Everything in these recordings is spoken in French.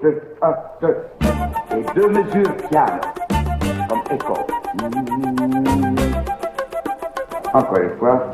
1, 2. Et 2 mesures piano, comme écho. Encore une fois.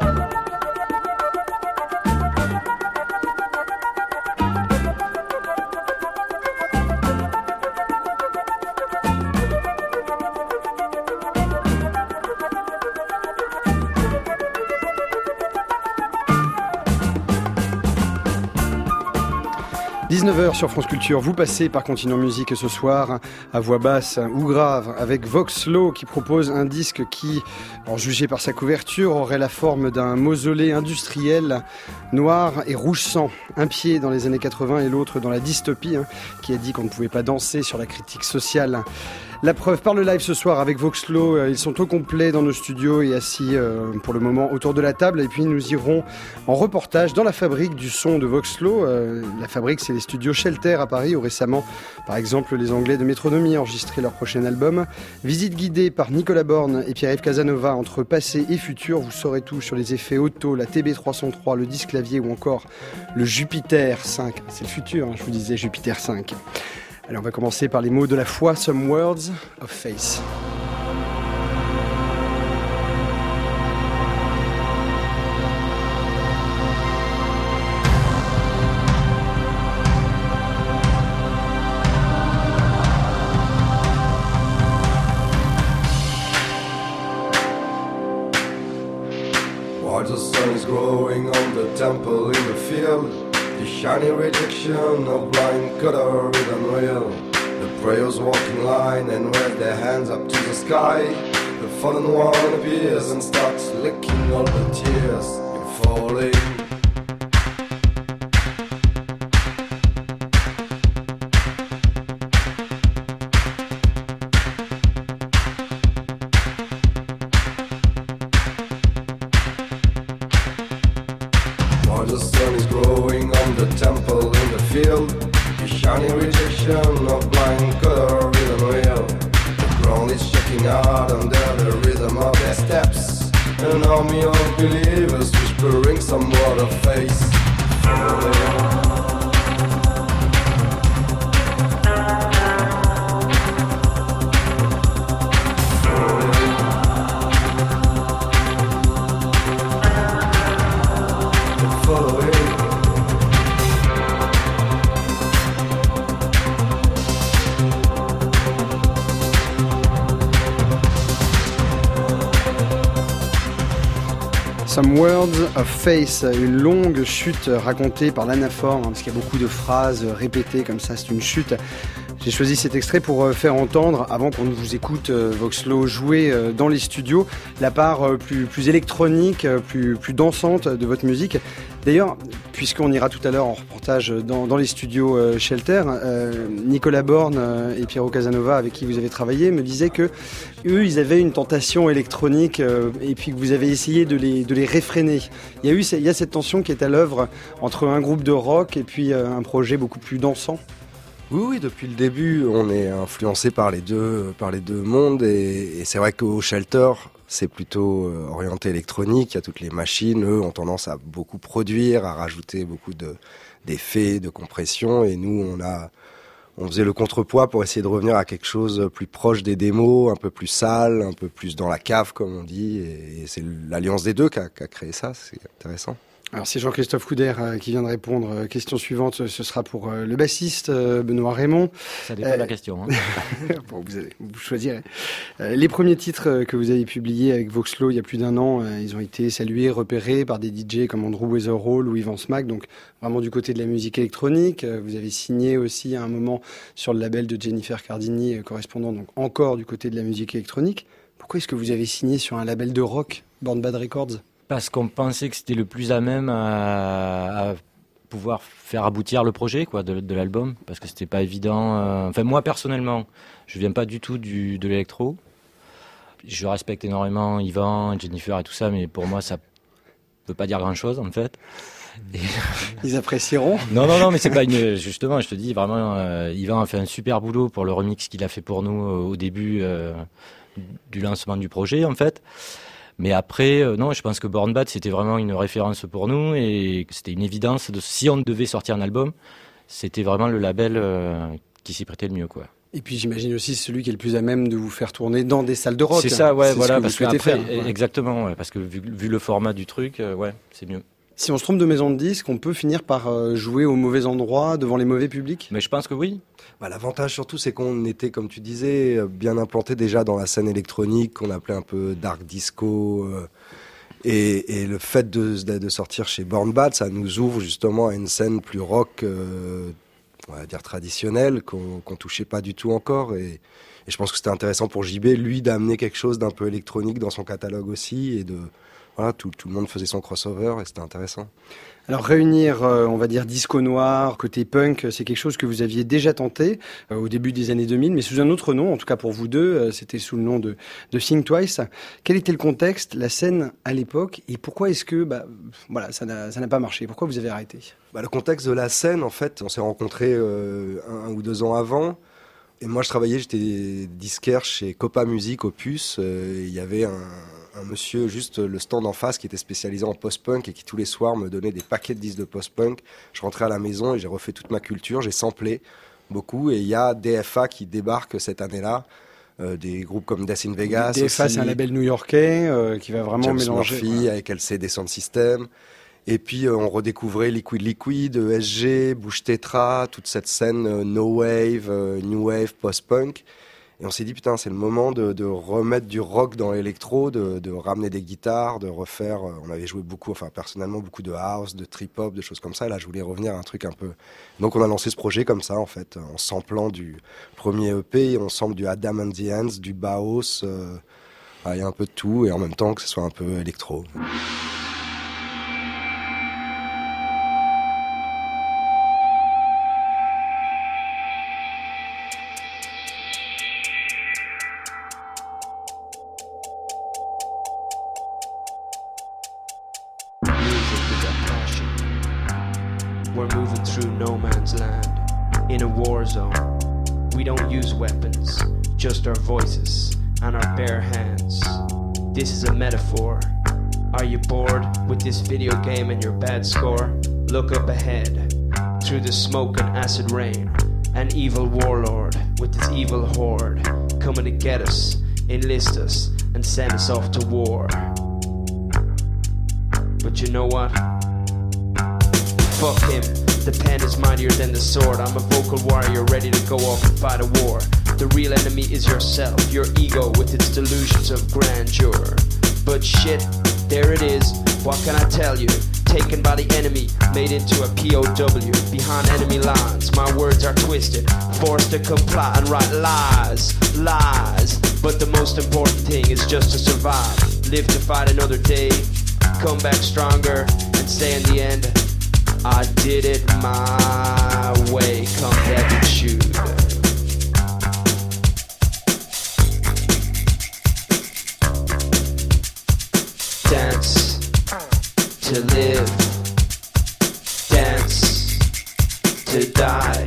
– 19h sur France Culture, vous passez par Continuum Musique ce soir à voix basse ou grave avec Voxlo qui propose un disque qui, jugé par sa couverture, aurait la forme d'un mausolée industriel noir et rouge sang. Un pied dans les années 80 et l'autre dans la dystopie, qui a dit qu'on ne pouvait pas danser sur la critique sociale. La preuve par le live ce soir avec Voxlo, ils sont au complet dans nos studios et assis pour le moment autour de la table. Et puis nous irons en reportage dans la fabrique du son de Voxlo. La fabrique, c'est les studios Shelter à Paris où récemment, par exemple, les Anglais de Métronomie enregistraient leur prochain album. Visite guidée par Nicolas Borne et Pierre-Yves Casanova entre passé et futur. Vous saurez tout sur les effets auto, la TB303, le disque clavier ou encore le Jupiter 5. C'est le futur, je vous disais Jupiter 5. Alors on va commencer par les mots de la foi, Some Words of Faith. While the sun is growing on the temple in the field, the shiny rejection of blind color is unreal. The prayers walk in line and wave their hands up to the sky. The fallen one appears and starts licking all the tears. You're falling. While the sun is growing on the temple in the field, the shiny rejection of blind color is unreal. The ground is shaking hard under the rhythm of their steps. An army of believers whispering some word of faith. Some Words of Faith, une longue chute racontée par l'anaphore, parce qu'il y a beaucoup de phrases répétées comme ça, c'est une chute. J'ai choisi cet extrait pour faire entendre, avant qu'on ne vous écoute Voxlo jouer dans les studios, la part plus électronique, plus dansante de votre musique. D'ailleurs, puisqu'on ira tout à l'heure en reportage dans les studios Shelter, Nicolas Borne et Piero Casanova, avec qui vous avez travaillé, me disaient que eux, ils avaient une tentation électronique et puis que vous avez essayé de les réfréner. Il y a cette tension qui est à l'œuvre entre un groupe de rock et puis un projet beaucoup plus dansant. Oui, depuis le début, on est influencé par les deux mondes et c'est vrai qu'au Shelter, c'est plutôt orienté électronique. Il y a toutes les machines, eux ont tendance à beaucoup produire, à rajouter beaucoup d'effets, de compression et nous, on faisait le contrepoids pour essayer de revenir à quelque chose plus proche des démos, un peu plus sale, un peu plus dans la cave comme on dit et c'est l'alliance des deux qui a créé ça, c'est intéressant. Alors c'est Jean-Christophe Couder qui vient de répondre. Question suivante, ce sera pour le bassiste Benoît Raymond. Ça dépend de la question. Bon, vous choisirez. Les premiers titres que vous avez publiés avec Voxlo il y a plus d'1 an, ils ont été salués, repérés par des DJ comme Andrew Weatherall ou Ivan Smack, donc vraiment du côté de la musique électronique. Vous avez signé aussi à un moment sur le label de Jennifer Cardini, correspondant donc encore du côté de la musique électronique. Pourquoi est-ce que vous avez signé sur un label de rock, Born Bad Records ? Parce qu'on pensait que c'était le plus à même à pouvoir faire aboutir le projet de l'album, parce que c'était pas évident. Enfin, moi personnellement, je viens pas du tout de l'électro. Je respecte énormément Yvan, Jennifer et tout ça, mais pour moi ça peut pas dire grand-chose en fait. Et... Ils apprécieront. Non, mais c'est pas une. Justement, je te dis vraiment, Yvan a fait un super boulot pour le remix qu'il a fait pour nous au début du lancement du projet en fait. Mais après, non, je pense que Born Bad, c'était vraiment une référence pour nous et c'était une évidence. Si on devait sortir un album, c'était vraiment le label qui s'y prêtait le mieux, quoi. Et puis j'imagine aussi celui qui est le plus à même de vous faire tourner dans des salles de rock. C'est ça, ouais, c'est voilà, ce que parce vous que souhaitez après, faire. Ouais. exactement, ouais, parce que vu le format du truc, ouais, c'est mieux. Si on se trompe de maison de disque, on peut finir par jouer au mauvais endroit, devant les mauvais publics. Mais je pense que oui. L'avantage surtout, c'est qu'on était, comme tu disais, bien implanté déjà dans la scène électronique, qu'on appelait un peu dark disco. Et le fait de sortir chez Born Bad, ça nous ouvre justement à une scène plus rock, on va dire traditionnelle, qu'on touchait pas du tout encore. Et je pense que c'était intéressant pour JB, lui, d'amener quelque chose d'un peu électronique dans son catalogue aussi. Et voilà, tout le monde faisait son crossover et c'était intéressant. Alors réunir, on va dire, disco noir, côté punk, c'est quelque chose que vous aviez déjà tenté au début des années 2000, mais sous un autre nom, en tout cas pour vous deux, c'était sous le nom de Think Twice. Quel était le contexte, la scène à l'époque, et pourquoi est-ce que ça n'a pas marché? Pourquoi vous avez arrêté? Le contexte de la scène, en fait, on s'est rencontrés 1 ou 2 ans avant. Et moi, j'étais disquaire chez Copa Music, Opus. Il y avait un monsieur, juste le stand en face, qui était spécialisé en post-punk et qui tous les soirs me donnait des paquets de disques de post-punk. Je rentrais à la maison et j'ai refait toute ma culture. J'ai samplé beaucoup. Et il y a DFA qui débarque cette année-là. Des groupes comme Death in Vegas. DFA, aussi, c'est un label new-yorkais qui va vraiment James mélanger. Murphy avec LCD Sound System. Et puis on redécouvrait Liquid, ESG, Bouche Tetra, toute cette scène no wave, new wave, post-punk. Et on s'est dit putain, c'est le moment de remettre du rock dans l'électro, de ramener des guitares, de refaire. On avait joué personnellement beaucoup de house, de trip-hop, de choses comme ça. Et là, je voulais revenir à un truc un peu. Donc on a lancé ce projet comme ça en fait, en samplant du premier EP, on sample du Adam and the Ants, du Baos. Il y a un peu de tout et en même temps que ce soit un peu électro. We're moving through no man's land, in a war zone. We don't use weapons, just our voices and our bare hands. This is a metaphor. Are you bored with this video game and your bad score? Look up ahead, through the smoke and acid rain. An evil warlord with his evil horde, coming to get us, enlist us, and send us off to war. But you know what? Fuck him, the pen is mightier than the sword. I'm a vocal warrior ready to go off and fight a war. The real enemy is yourself, your ego with its delusions of grandeur. But shit, there it is, what can I tell you? Taken by the enemy, made into a POW. Behind enemy lines, my words are twisted, forced to comply and write lies, lies. But the most important thing is just to survive, live to fight another day, come back stronger, and say in the end, I did it my way, come attitude. Dance to live, dance to die,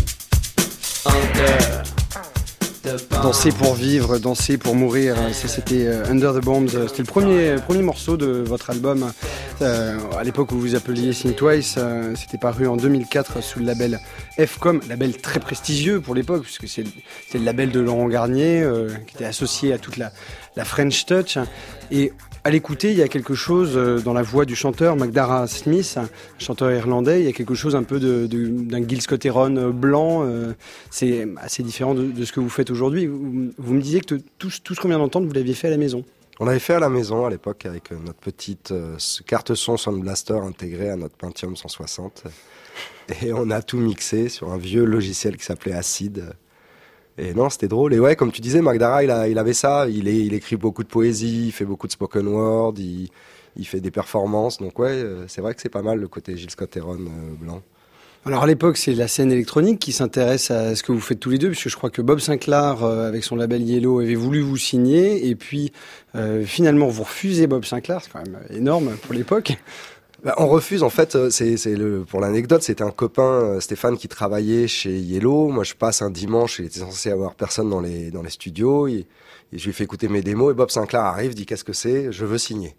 under the bomb. Danser pour vivre, danser pour mourir, c'était Under the Bombs. C'était le premier morceau de votre album. À l'époque où vous appeliez Think Twice, c'était paru en 2004 sous le label FCOM, label très prestigieux pour l'époque, puisque c'est le label de Laurent Garnier, qui était associé à toute la French Touch. Et à l'écouter, il y a quelque chose dans la voix du chanteur, McDara Smith, un chanteur irlandais, il y a quelque chose un peu d'un Gil Scott-Heron blanc. C'est assez différent de ce que vous faites aujourd'hui. Vous me disiez que tout ce qu'on vient d'entendre, vous l'aviez fait à la maison. On l'avait fait à la maison à l'époque avec notre petite carte son Sound Blaster intégrée à notre Pentium 160. Et on a tout mixé sur un vieux logiciel qui s'appelait Acid. Et non, c'était drôle. Et ouais, comme tu disais, McDara, il avait ça. Il écrit beaucoup de poésie, il fait beaucoup de spoken word, il fait des performances. Donc ouais, c'est vrai que c'est pas mal le côté Gil Scott-Heron blanc. Alors à l'époque, c'est la scène électronique qui s'intéresse à ce que vous faites tous les deux, puisque je crois que Bob Sinclair, avec son label Yellow, avait voulu vous signer, et puis finalement vous refusez Bob Sinclair, c'est quand même énorme pour l'époque. On refuse, en fait, pour l'anecdote, c'était un copain, Stéphane, qui travaillait chez Yellow. Moi, je passe un dimanche, il était censé avoir personne dans les studios, et je lui fais écouter mes démos, et Bob Sinclair arrive, dit qu'est-ce que c'est, je veux signer.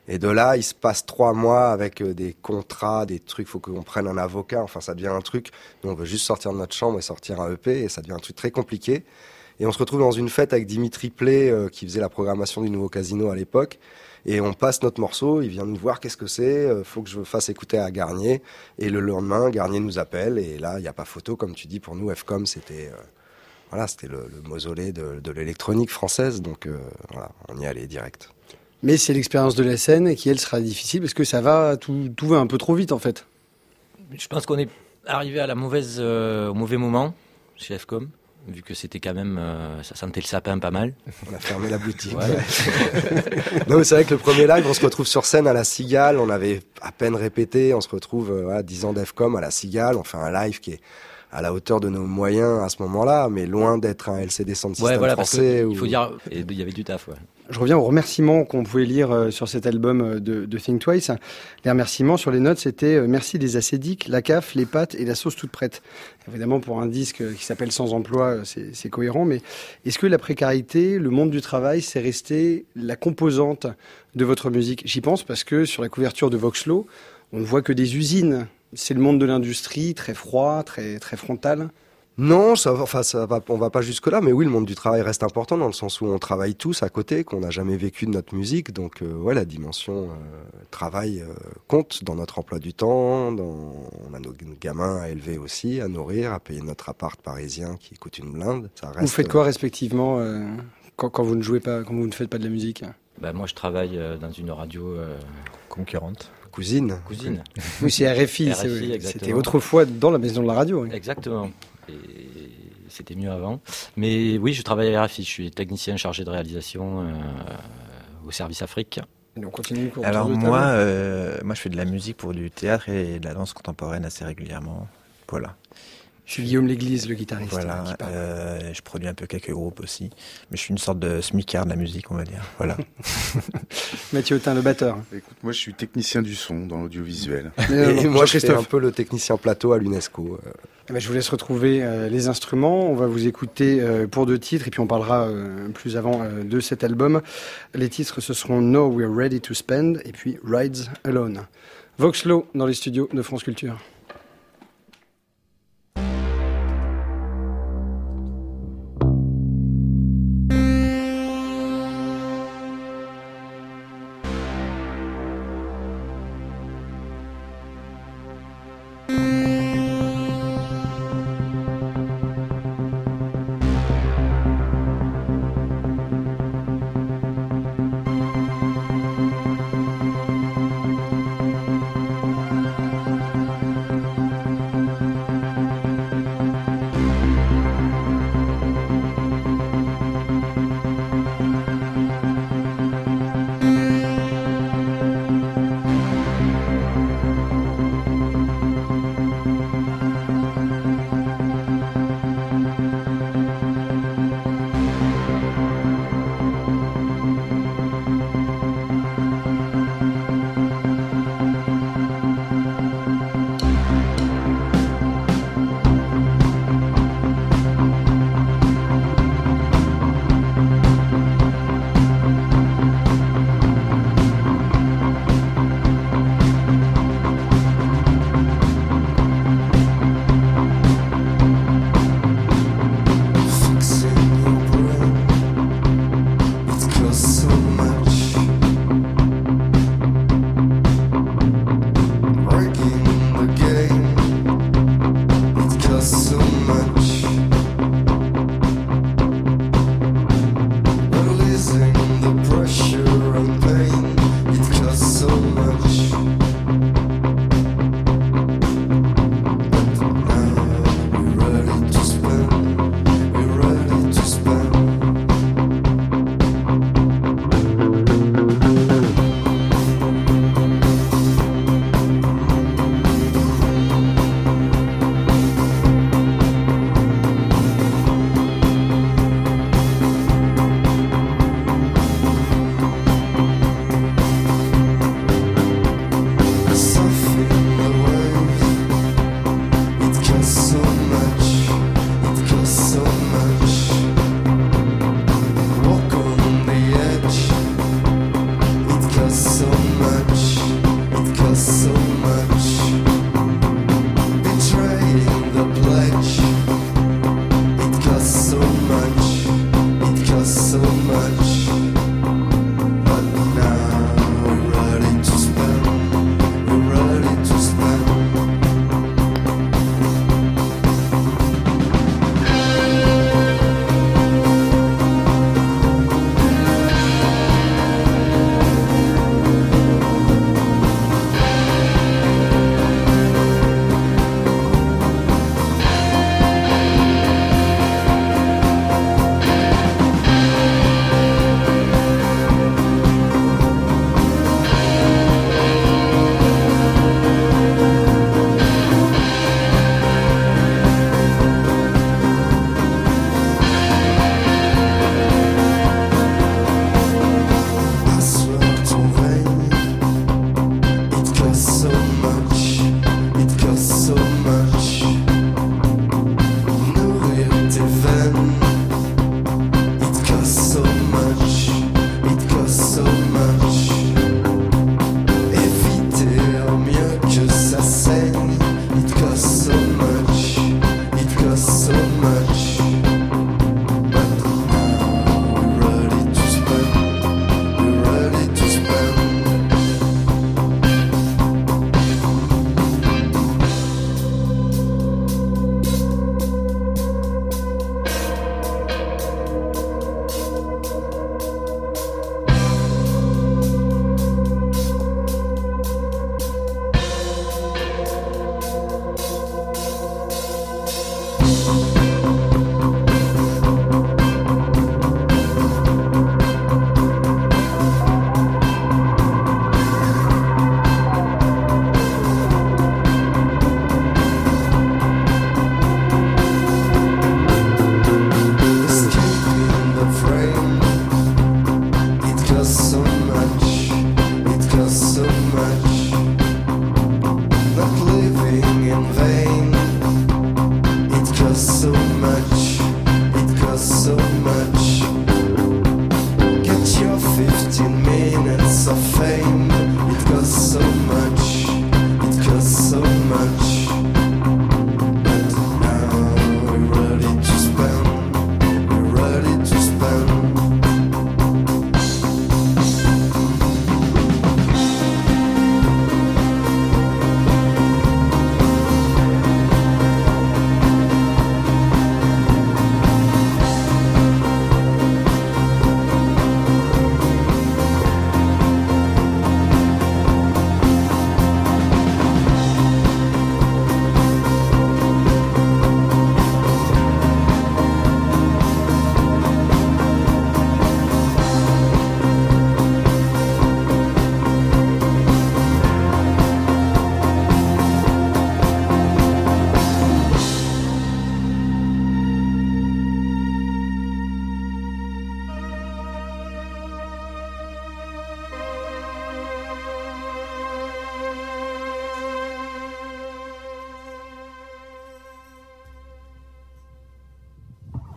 Et de là, il se passe 3 mois avec des contrats, des trucs, faut qu'on prenne un avocat, enfin ça devient un truc. Nous, on veut juste sortir de notre chambre et sortir un EP, et ça devient un truc très compliqué. Et on se retrouve dans une fête avec Dimitri Play, qui faisait la programmation du Nouveau Casino à l'époque. Et on passe notre morceau, il vient nous voir, qu'est-ce que c'est, faut que je fasse écouter à Garnier. Et le lendemain, Garnier nous appelle, et là, il n'y a pas photo, comme tu dis, pour nous, FCOM, c'était c'était le mausolée de l'électronique française, donc voilà, on y allait direct. Mais c'est l'expérience de la scène qui, elle, sera difficile, parce que ça va, tout va un peu trop vite, en fait. Je pense qu'on est arrivé à au mauvais moment chez FCOM. Vu que c'était quand même, ça sentait le sapin pas mal. On a fermé la boutique. Ouais. Non, mais c'est vrai que le premier live, on se retrouve sur scène à la Cigale, on avait à peine répété, on se retrouve 10 ans d'FCOM à la Cigale, on fait un live qui est à la hauteur de nos moyens à ce moment-là, mais loin d'être un LCD Sound System français. Il faut dire, il y avait du taf, ouais. Je reviens aux remerciements qu'on pouvait lire sur cet album de Think Twice. Les remerciements sur les notes, c'était merci les acédiques, la CAF, les pâtes et la sauce toute prête. Évidemment, pour un disque qui s'appelle Sans emploi, c'est cohérent, mais est-ce que la précarité, le monde du travail, c'est resté la composante de votre musique ? J'y pense parce que sur la couverture de Voxlo, on ne voit que des usines. C'est le monde de l'industrie, très froid, très, très frontal. Non, ça va, on va pas jusque là, mais oui, le monde du travail reste important dans le sens où on travaille tous à côté, qu'on n'a jamais vécu de notre musique, donc la dimension travail compte dans notre emploi du temps, on a nos gamins à élever aussi, à nourrir, à payer notre appart parisien qui coûte une blinde. Ça reste, vous faites quoi respectivement quand vous ne jouez pas, quand vous ne faites pas de la musique ? Moi, je travaille dans une radio concurrente. Cousine. Oui, c'est RFI, c'était autrefois dans la maison de la radio. Oui. Exactement. Et c'était mieux avant. Mais oui, je travaille à RFI. Je suis technicien chargé de réalisation au service Afrique. Et on continue. Alors moi, je fais de la musique pour du théâtre et de la danse contemporaine assez régulièrement. Voilà. C'est Guillaume L'Église, le guitariste. Voilà, je produis un peu quelques groupes aussi. Mais je suis une sorte de smicard de la musique, on va dire. Voilà. Mathieu Autain, le batteur. Écoute, moi je suis technicien du son dans l'audiovisuel. Et moi je suis un peu le technicien plateau à l'UNESCO. Je vous laisse retrouver les instruments. On va vous écouter pour 2 titres et puis on parlera plus avant de cet album. Les titres, ce seront No We're Ready to Spend et puis Rides Alone. Voxlo dans les studios de France Culture.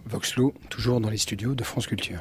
Voxlo, toujours dans les studios de France Culture.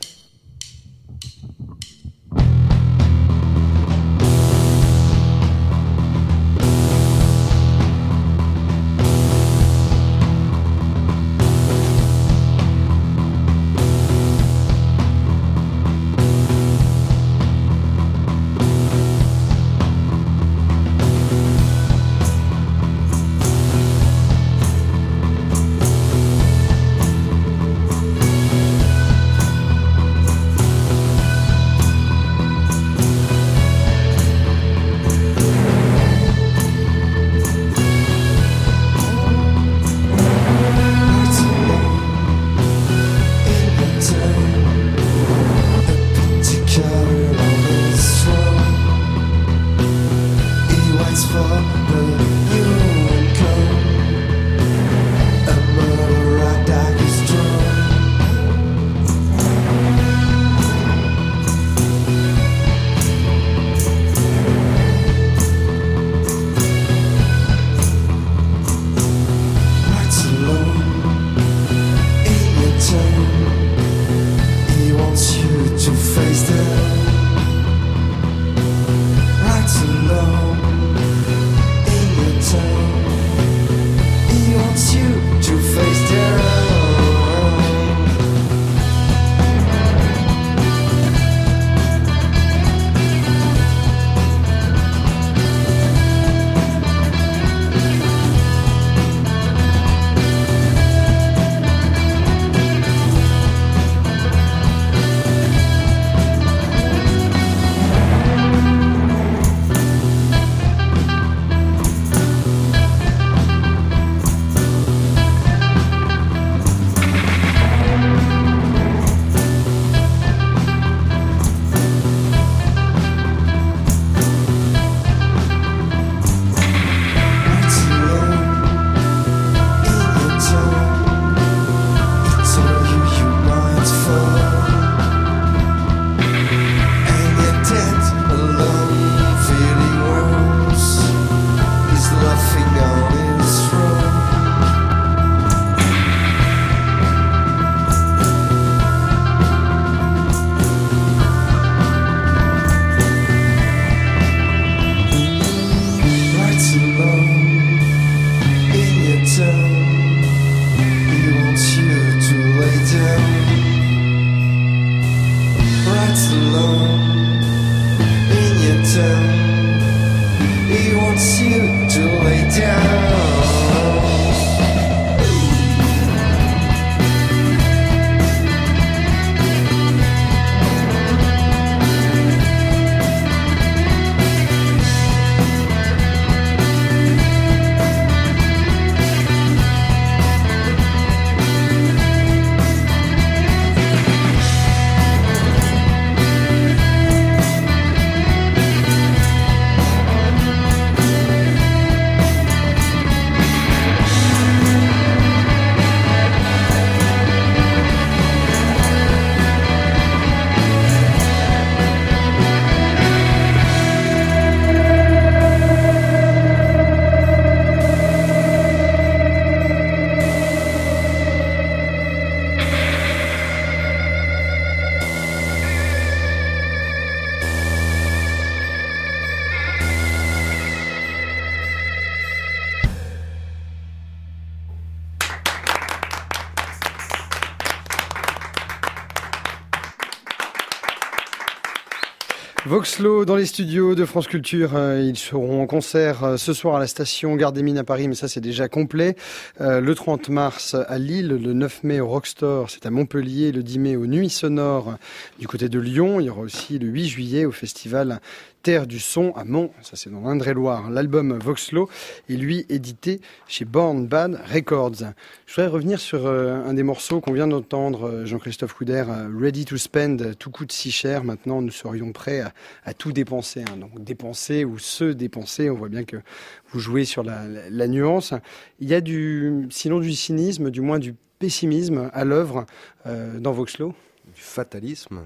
Voxlo dans les studios de France Culture. Ils seront en concert ce soir à la station Gare des Mines à Paris, mais ça c'est déjà complet. Le 30 mars à Lille, le 9 mai au Rockstore, c'est à Montpellier, le 10 mai aux Nuits Sonores du côté de Lyon. Il y aura aussi le 8 juillet au festival Terre du Son à Mont, ça c'est dans l'Indre-et-Loire. L'album Voxlo est lui édité chez Born Bad Records. Je voudrais revenir sur un des morceaux qu'on vient d'entendre, Jean-Christophe Couder, Ready to Spend, tout coûte si cher. Maintenant nous serions prêts à tout dépenser. Donc dépenser ou se dépenser, on voit bien que vous jouez sur la nuance. Il y a sinon du cynisme, du moins du pessimisme à l'œuvre dans Voxlo. Du fatalisme,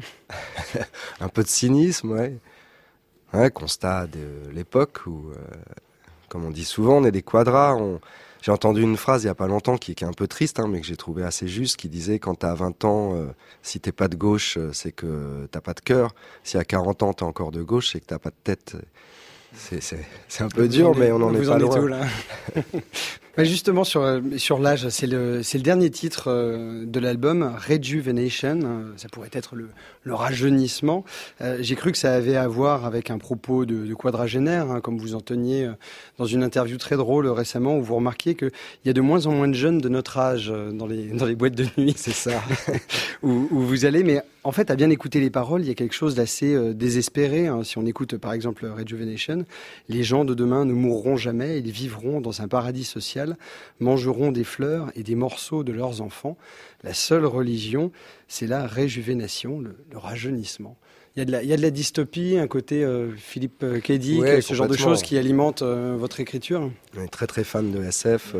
un peu de cynisme, ouais. Ouais, constat de l'époque où, comme on dit souvent, on est des quadras, J'ai entendu une phrase il y a pas longtemps qui est un peu triste, mais que j'ai trouvé assez juste, qui disait quand t'as 20 ans, si t'es pas de gauche, c'est que t'as pas de cœur. Si à 40 ans t'es encore de gauche, c'est que t'as pas de tête. C'est un peu dur, mais on en est pas loin. Où, là justement, sur l'âge, c'est le dernier titre de l'album, Rejuvenation. Ça pourrait être le rajeunissement. J'ai cru que ça avait à voir avec un propos de quadragénaire, comme vous en teniez dans une interview très drôle récemment, où vous remarquiez qu'il y a de moins en moins de jeunes de notre âge dans les boîtes de nuit. C'est ça. où vous allez, mais en fait, à bien écouter les paroles, il y a quelque chose d'assez désespéré. Si on écoute par exemple Rejuvenation, les gens de demain ne mourront jamais, ils vivront dans un paradis social, mangeront des fleurs et des morceaux de leurs enfants. La seule religion, c'est la réjuvénation, le rajeunissement. Il y a de la dystopie, un côté Philippe K. Dick, ce genre de choses qui alimentent votre écriture. On est très très fans de SF,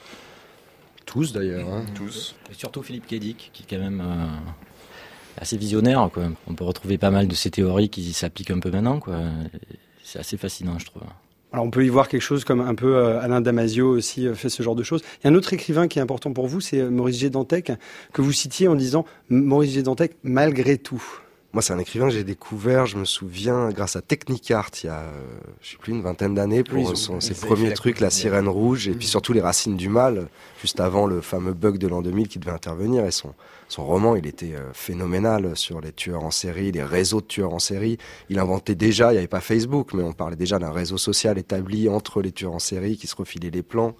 tous d'ailleurs. Tous. Et surtout Philippe K. Dick, qui est quand même assez visionnaire, quoi. On peut retrouver pas mal de ces théories qui s'appliquent un peu maintenant, quoi. C'est assez fascinant, je trouve. Alors on peut y voir quelque chose comme un peu Alain Damasio aussi fait ce genre de choses. Il y a un autre écrivain qui est important pour vous, c'est Maurice G. Dantec, que vous citiez en disant « Maurice G. Dantec, malgré tout ». Moi, c'est un écrivain que j'ai découvert, je me souviens, grâce à Technicart, il y a, je sais plus, une vingtaine d'années, pour ses premiers trucs, La Sirène Rouge, et puis surtout Les Racines du Mal, juste avant le fameux bug de l'an 2000 qui devait intervenir. Et son roman, il était phénoménal sur les tueurs en série, les réseaux de tueurs en série. Il inventait déjà, il n'y avait pas Facebook, mais on parlait déjà d'un réseau social établi entre les tueurs en série qui se refilaient les plans.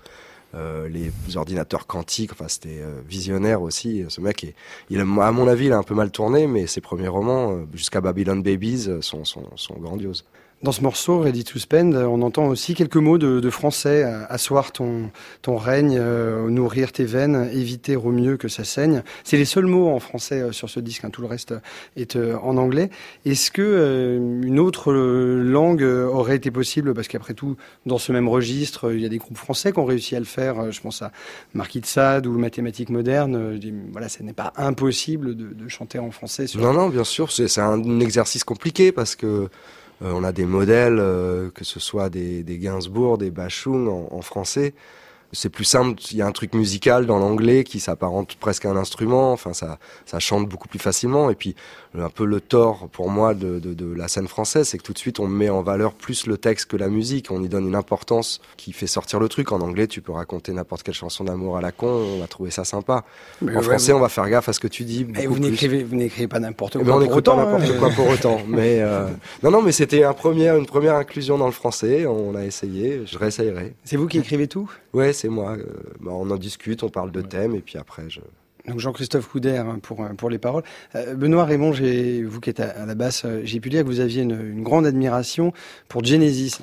Les ordinateurs quantiques, enfin c'était visionnaire aussi. Ce mec, à mon avis, il a un peu mal tourné, mais ses premiers romans, jusqu'à Babylon Babies, sont grandioses. Dans ce morceau, Ready to Spend, on entend aussi quelques mots de français. Asseoir ton règne, nourrir tes veines, éviter au mieux que ça saigne. C'est les seuls mots en français sur ce disque, tout le reste est en anglais. Est-ce que une autre langue aurait été possible? Parce qu'après tout, dans ce même registre, il y a des groupes français qui ont réussi à le faire. Je pense à Marquis de Sade ou Mathématiques modernes. Voilà, ce n'est pas impossible de chanter en français. Non, bien sûr, c'est un exercice compliqué parce que on a des modèles, que ce soit des Gainsbourg, des Bashung en français. C'est plus simple, il y a un truc musical dans l'anglais qui s'apparente presque à un instrument, enfin ça chante beaucoup plus facilement. Et puis un peu le tort pour moi de la scène française, c'est que tout de suite on met en valeur plus le texte que la musique, on y donne une importance qui fait sortir le truc. En anglais tu peux raconter n'importe quelle chanson d'amour à la con, on va trouver ça sympa. En français on va faire gaffe à ce que tu dis. Mais vous n'écrivez pas n'importe quoi. Mais on n'écrit pas n'importe quoi pour autant. Mais non, mais c'était une première inclusion dans le français, on a essayé, je réessayerai. C'est vous qui écrivez tout ? Ouais, c'est moi. On en discute, on parle de thèmes et puis après Donc Jean-Christophe Couder pour les paroles. Benoît Raymond, vous qui êtes à la basse, j'ai pu lire que vous aviez une grande admiration pour Genesis.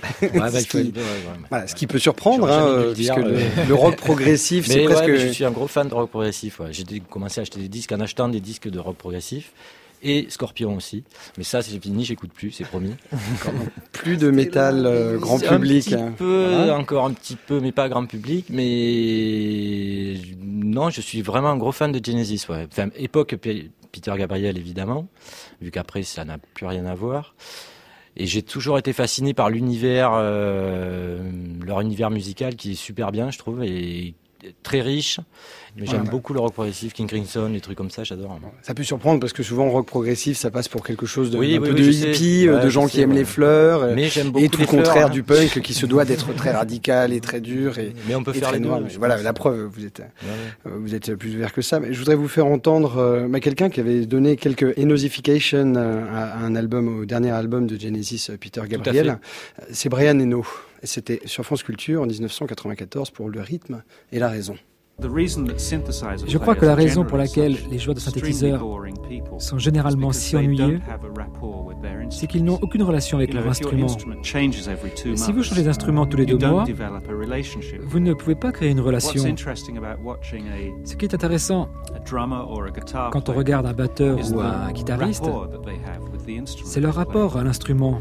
Ce qui peut surprendre, puisque le rock progressif, c'est presque... je suis un gros fan de rock progressif. Ouais. J'ai commencé à acheter des disques en achetant des disques de rock progressif. Et Scorpion aussi. Mais ça, c'est fini, j'écoute plus, c'est promis. Plus de métal grand public. Encore un petit peu, mais pas grand public. Mais non, je suis vraiment un gros fan de Genesis. Ouais. Enfin, époque Peter Gabriel, évidemment, vu qu'après, ça n'a plus rien à voir. Et j'ai toujours été fasciné par l'univers, leur univers musical qui est super bien, je trouve, et très riche. Mais j'aime beaucoup le rock progressif, King Crimson, les trucs comme ça, j'adore. Ça peut surprendre parce que souvent rock progressif, ça passe pour quelque chose de hippie, de gens qui aiment les fleurs, mais j'aime beaucoup et tout le contraire du punk qui se doit d'être très radical et très dur mais on peut faire les noir. Voilà, la preuve, vous êtes plus ouvert que ça. Mais je voudrais vous faire entendre quelqu'un qui avait donné quelques Enosification à un album, au dernier album de Genesis, Peter Gabriel. C'est Brian Eno. C'était sur France Culture en 1994 pour Le rythme et la raison. Je crois que la raison pour laquelle les joueurs de synthétiseurs sont généralement si ennuyeux, c'est qu'ils n'ont aucune relation avec leur instrument. Si vous changez d'instrument tous les 2 mois, vous ne pouvez pas créer une relation. Ce qui est intéressant quand on regarde un batteur ou un guitariste, c'est leur rapport à l'instrument.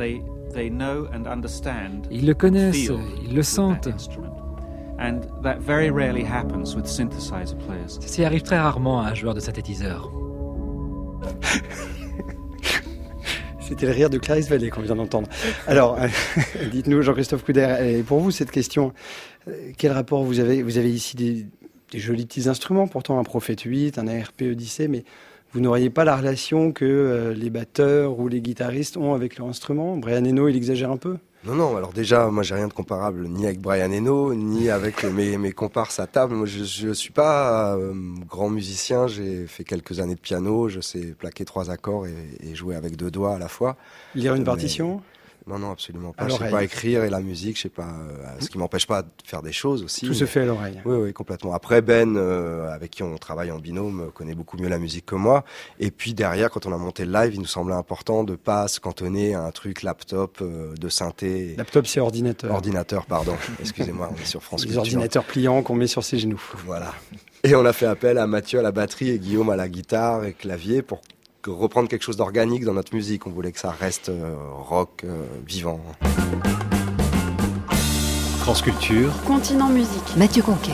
Ils le connaissent, ils le sentent. Ceci arrive très rarement à un joueur de synthétiseur. C'était le rire de Clarisse Vallée qu'on vient d'entendre. Alors, dites-nous, Jean-Christophe Couder, et pour vous, cette question, Quel rapport vous avez ici des jolis petits instruments, pourtant un Prophet 8, un ARP Odyssey, mais vous n'auriez pas la relation que les batteurs ou les guitaristes ont avec leur instrument? Brian Eno, il exagère un peu? Non, alors déjà, moi j'ai rien de comparable ni avec Brian Eno, ni avec mes comparses à table. Moi je suis pas grand musicien, j'ai fait quelques années de piano, je sais plaquer 3 accords et jouer avec 2 doigts à la fois. Lire une partition? Non, absolument pas. Je sais pas écrire et la musique, je sais pas. Ce qui m'empêche pas de faire des choses aussi. Tout se fait à l'oreille. Oui, complètement. Après, Ben, avec qui on travaille en binôme, connaît beaucoup mieux la musique que moi. Et puis derrière, quand on a monté le live, il nous semblait important de pas se cantonner à un truc laptop de synthé. Laptop, c'est ordinateur. Ordinateur, pardon. Excusez-moi, on est sur France Culture. Les ordinateurs pliants qu'on met sur ses genoux. Voilà. Et on a fait appel à Mathieu à la batterie et Guillaume à la guitare et clavier pour reprendre quelque chose d'organique dans notre musique. On voulait que ça reste rock, vivant. France Culture. Continent Musique. Mathieu Conquet.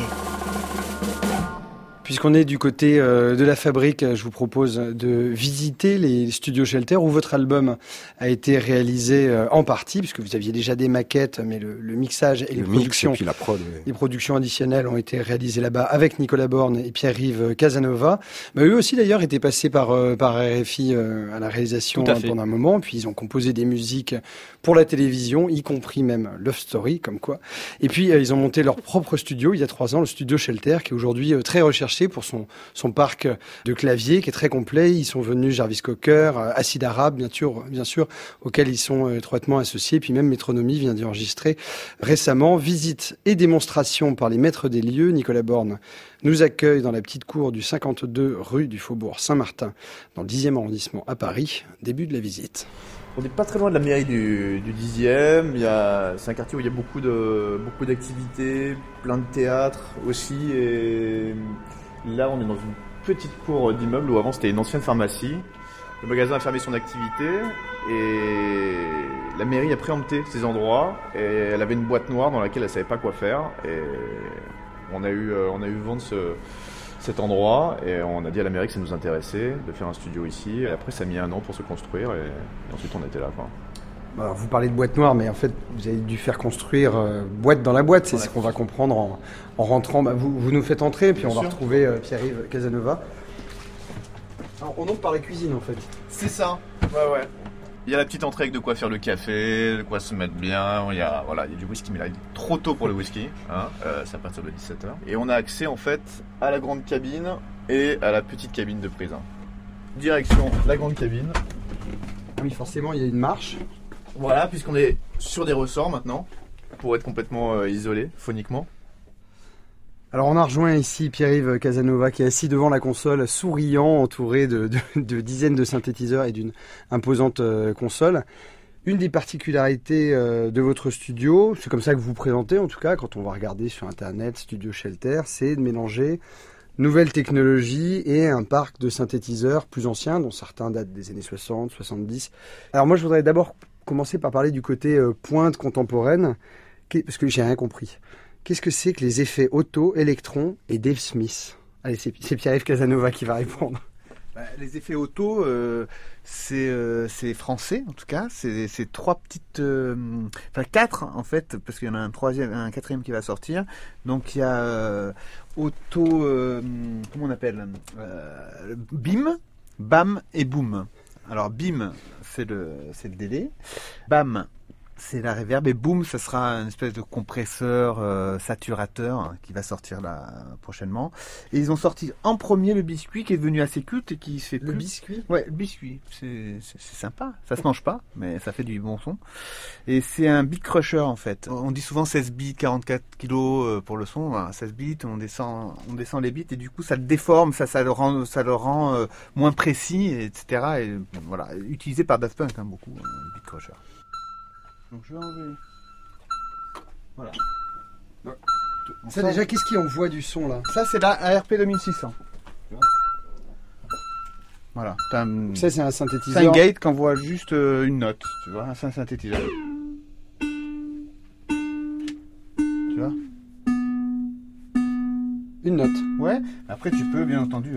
Puisqu'on est du côté de la fabrique, je vous propose de visiter les studios Shelter où votre album a été réalisé en partie, puisque vous aviez déjà des maquettes, mais le mixage et les productions, et puis la prod, oui. Les productions additionnelles ont été réalisées là-bas avec Nicolas Borne et Pierre-Yves Casanova. Mais eux aussi d'ailleurs étaient passés par RFI à la réalisation pendant un moment, puis ils ont composé des musiques pour la télévision, y compris même Love Story, comme quoi. Et puis ils ont monté leur propre studio il y a 3 ans, le studio Shelter, qui est aujourd'hui très recherché pour son parc de claviers qui est très complet. Ils sont venus Jarvis Cocker, Acid Arabe, bien sûr, auxquels ils sont étroitement associés. Puis même Métronomie vient d'y enregistrer récemment. Visite et démonstration par les maîtres des lieux. Nicolas Borne nous accueille dans la petite cour du 52 rue du Faubourg Saint-Martin, dans le 10e arrondissement à Paris. Début de la visite. On n'est pas très loin de la mairie du 10e. C'est un quartier où il y a beaucoup d'activités, plein de théâtres aussi. Et là, on est dans une petite cour d'immeuble où avant c'était une ancienne pharmacie. Le magasin a fermé son activité et la mairie a préempté ces endroits. Et elle avait une boîte noire dans laquelle elle savait pas quoi faire. Et on a eu vent de cet endroit et on a dit à la mairie que ça nous intéressait de faire un studio ici. Et après, ça a mis 1 an pour se construire et ensuite on était là, quoi. Alors, vous parlez de boîte noire, mais en fait, vous avez dû faire construire boîte dans la boîte. C'est ce qu'on va comprendre en rentrant. Vous nous faites entrer, puis on va retrouver Pierre-Yves Casanova. Alors, on entre par la cuisine, en fait. C'est ça. Ouais. Il y a la petite entrée avec de quoi faire le café, de quoi se mettre bien. Il y a du whisky, mais là, il est trop tôt pour le whisky. Ça passe à 17h. Et on a accès, en fait, à la grande cabine et à la petite cabine de prise. Direction la grande cabine. Oui, forcément, il y a une marche. Voilà, puisqu'on est sur des ressorts maintenant, pour être complètement isolé, phoniquement. Alors on a rejoint ici Pierre-Yves Casanova qui est assis devant la console, souriant, entouré de dizaines de synthétiseurs et d'une imposante console. Une des particularités de votre studio, c'est comme ça que vous vous présentez en tout cas, quand on va regarder sur internet Studio Shelter, c'est de mélanger nouvelles technologies et un parc de synthétiseurs plus anciens, dont certains datent des années 60, 70. Alors moi je voudrais d'abord commencer par parler du côté pointe contemporaine, parce que j'ai rien compris. Qu'est-ce que c'est que les effets auto, électrons et Dave Smith? Allez, c'est Pierre-Yves Casanova qui va répondre. Les effets auto, c'est français en tout cas. C'est 3 petites, 4 en fait, parce qu'il y en a un 4e qui va sortir. Donc il y a auto, comment on appelle, BIM, BAM et BOOM. Alors BIM, c'est le délai. BAM, c'est la reverb. Et BOOM, ça sera une espèce de compresseur saturateur qui va sortir là prochainement. Et ils ont sorti en premier le biscuit qui est devenu assez culte et qui se fait Le biscuit? Ouais, le biscuit. C'est sympa. Ça se mange pas, mais ça fait du bon son. Et c'est un beat crusher en fait. On dit souvent 16 bits, 44 kilos pour le son. Voilà, 16 bits, on descend les bits et du coup ça le déforme, ça le rend moins précis, etc. Et voilà, utilisé par Daft Punk beaucoup, le beat crusher. Donc je vais enlever. Voilà. Ça déjà, qu'est-ce qui envoie du son là? Ça c'est la ARP 2600. Voilà. Ça c'est un synthétiseur. C'est un gate qui envoie juste une note. Tu vois, c'est un synthétiseur. Tu vois? Une note. Ouais. Après tu peux bien entendu.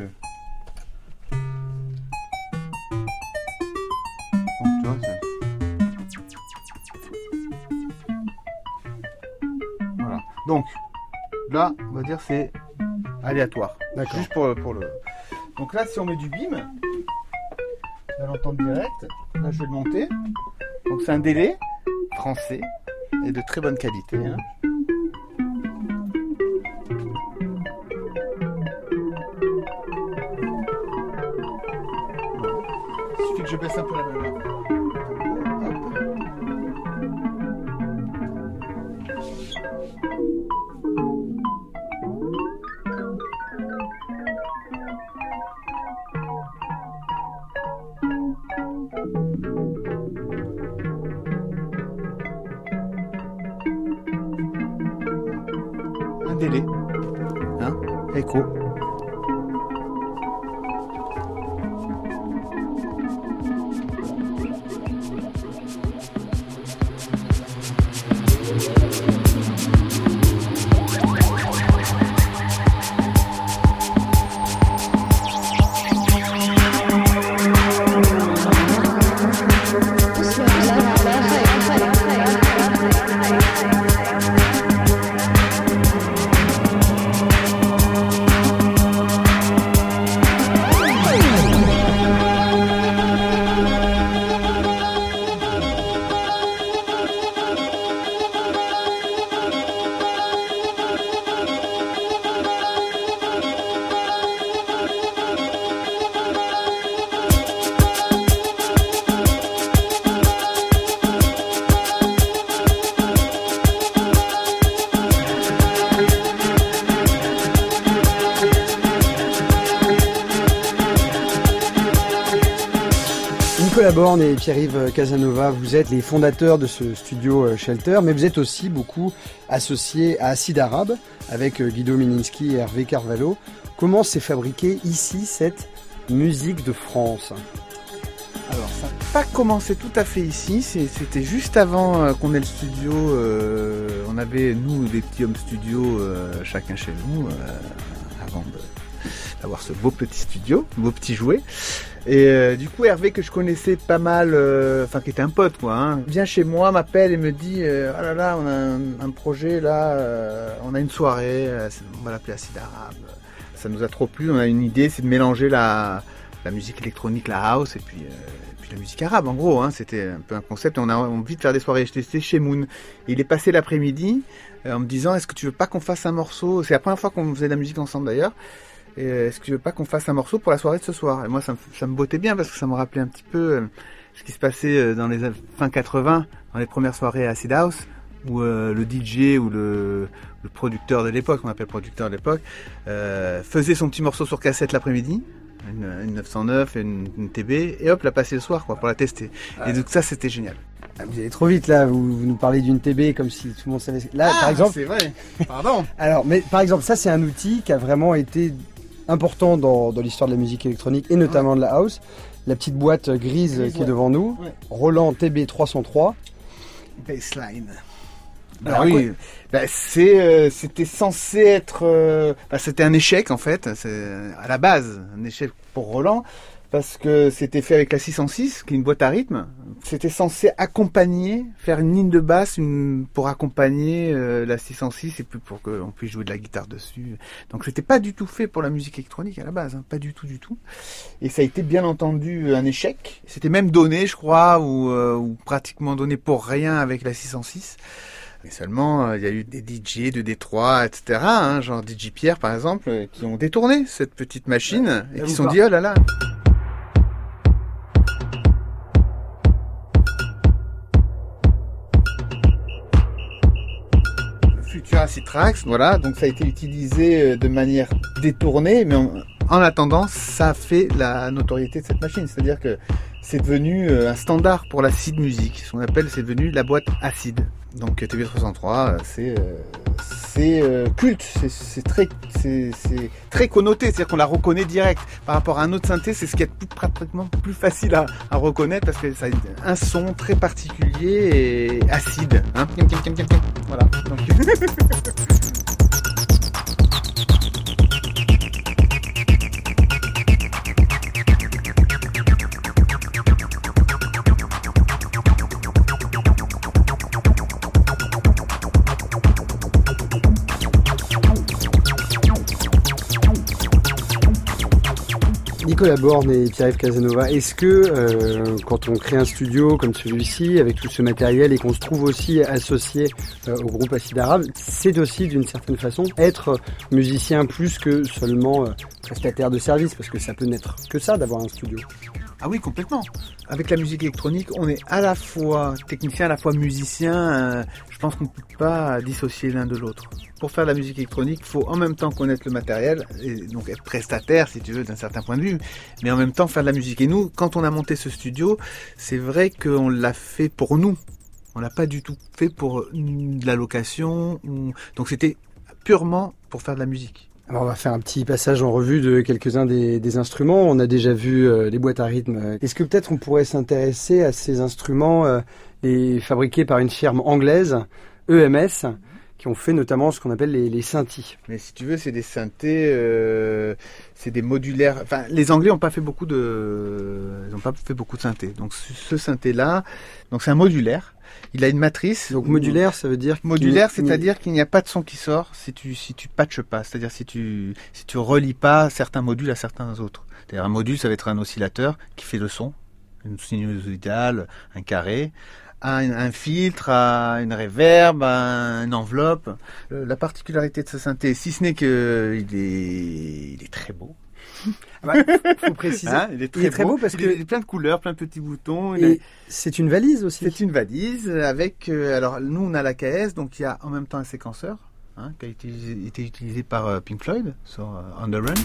Tu vois, voilà. Donc, là, on va dire c'est aléatoire. D'accord. Juste pour le... Donc là, si on met du bim, tu vas l'entendre direct. Là, je vais le monter. Donc c'est un délai français et de très bonne qualité. Hein. Il suffit que je baisse un peu la valeur. Un délai, hein, écho. Nicolas Borne et Pierre-Yves Casanova, vous êtes les fondateurs de ce studio Shelter, mais vous êtes aussi beaucoup associés à Acide Arabe avec Guido Mininski et Hervé Carvalho. Comment s'est fabriquée ici cette musique de France ? Alors, ça n'a pas commencé tout à fait ici, c'était juste avant qu'on ait le studio. On avait, nous, des petits home studios, chacun chez nous, avant d'avoir ce beau petit studio, beau petit jouet. Et du coup, Hervé, que je connaissais pas mal, qui était un pote, quoi, hein, vient chez moi, m'appelle et me dit ah là là, on a un projet, là, on a une soirée, on va l'appeler Acide Arabe. Ça nous a trop plu, on a une idée, c'est de mélanger la musique électronique, la house, et puis la musique arabe, en gros, hein, c'était un peu un concept. On a envie de faire des soirées. J'étais chez Moon. Et il est passé l'après-midi en me disant, est-ce que tu veux pas qu'on fasse un morceau ? C'est la première fois qu'on faisait de la musique ensemble d'ailleurs. Et est-ce que tu veux pas qu'on fasse un morceau pour la soirée de ce soir ? Et moi, ça me bottait bien parce que ça me rappelait un petit peu ce qui se passait dans les fin 80, dans les premières soirées à Acid House, où le DJ ou le producteur de l'époque, on appelle producteur de l'époque, faisait son petit morceau sur cassette l'après-midi, une 909 et une TB, et hop, la passer le soir, quoi, pour la tester. Et donc ça, c'était génial. Vous allez trop vite là, vous nous parlez d'une TB comme si tout le monde savait. Là, par exemple, c'est vrai. Pardon. Alors, mais par exemple, ça, c'est un outil qui a vraiment été important dans l'histoire de la musique électronique et notamment de la house. La petite boîte grise qui est devant nous, Roland TB 303. Baseline. Alors oui, c'était censé être... c'était un échec en fait, c'est à la base un échec pour Roland, parce que c'était fait avec la 606, qui est une boîte à rythme. C'était censé accompagner, faire une ligne de basse pour accompagner la 606 et puis pour qu'on puisse jouer de la guitare dessus. Donc c'était pas du tout fait pour la musique électronique à la base, hein, pas du tout. Et ça a été bien entendu un échec. C'était même donné, je crois, ou pratiquement donné pour rien avec la 606. Mais seulement, il y a eu des DJ de Détroit, etc., hein, genre DJ Pierre par exemple, qui ont détourné cette petite machine et qui se sont dit, oh là là. Future Acid Tracks, voilà, donc ça a été utilisé de manière détournée, mais en attendant, ça fait la notoriété de cette machine, c'est-à-dire que c'est devenu un standard pour l'acid musique, ce qu'on appelle, c'est devenu la boîte acide. Donc TB303, c'est culte, c'est très connoté, c'est-à-dire qu'on la reconnaît direct. Par rapport à un autre synthé, c'est ce qui est pratiquement plus facile à reconnaître parce que ça a un son très particulier et acide. Hein, voilà. Donc... Nicolas Borne et Pierre-Yves Casanova, est-ce que quand on crée un studio comme celui-ci, avec tout ce matériel et qu'on se trouve aussi associé au groupe Acide Arabe, c'est aussi d'une certaine façon être musicien plus que seulement prestataire de service, parce que ça peut n'être que ça d'avoir un studio? Ah oui, complètement. Avec la musique électronique, on est à la fois technicien, à la fois musicien. Je pense qu'on ne peut pas dissocier l'un de l'autre. Pour faire de la musique électronique, il faut en même temps connaître le matériel, et donc être prestataire, si tu veux, d'un certain point de vue, mais en même temps faire de la musique. Et nous, quand on a monté ce studio, c'est vrai qu'on l'a fait pour nous. On l'a pas du tout fait pour de la location. Donc c'était purement pour faire de la musique. Alors on va faire un petit passage en revue de quelques-uns des instruments. On a déjà vu les boîtes à rythme. Est-ce que peut-être on pourrait s'intéresser à ces instruments fabriqués par une firme anglaise, EMS, qui ont fait notamment ce qu'on appelle les synthes? Mais si tu veux, c'est des synthés, c'est des modulaires. Enfin, les Anglais n'ont pas fait beaucoup de synthés. Donc ce synthé-là, donc c'est un modulaire. Il a une matrice. Donc modulaire, ça veut dire c'est-à-dire qu'il n'y a pas de son qui sort si tu patches pas, c'est-à-dire si tu relis pas certains modules à certains autres. C'est-à-dire un module, ça va être un oscillateur qui fait le son, une sinusoïdale, un carré, un filtre, une reverb, une enveloppe. La particularité de ce synthé, si ce n'est que il est très beau. Faut préciser. Hein, il est très beau parce qu'il a plein de couleurs, plein de petits boutons. C'est une valise aussi. C'est une valise avec. Alors nous on a l'AKS, donc il y a en même temps un séquenceur qui a été utilisé par Pink Floyd sur On the Run.